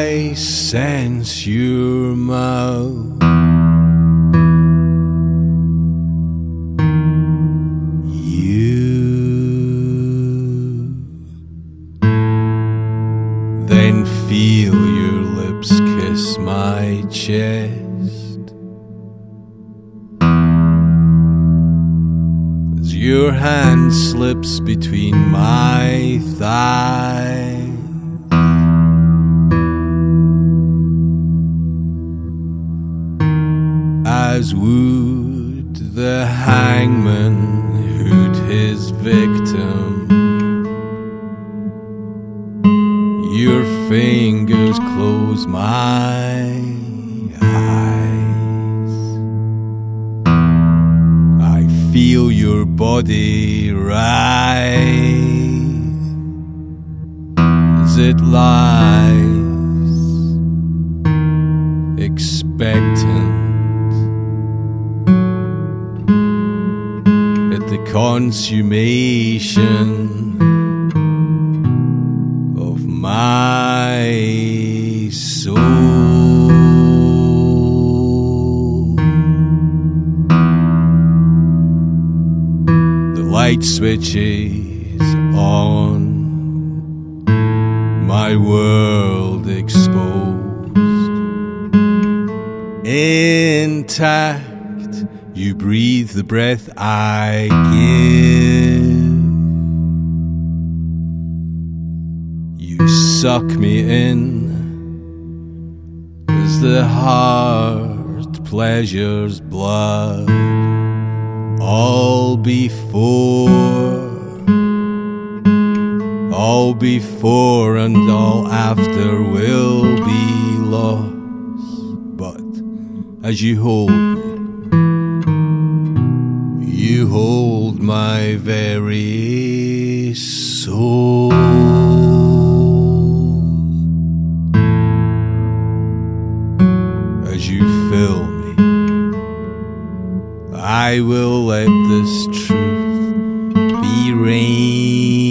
I sense your mouth. Then feel your lips kiss my chest as your hand slips between my thighs. As would the hangman hood his victim, your fingers close my eyes. I feel your body rise as it lies, expectant at the consummation of my soul. The light switches on, my world exposed, intact. You breathe the breath I give. You suck me in as the heart pleasures blood. All before and all after will be lost. But as you hold me, you hold my very soul. As you fill me, I will let this truth be rain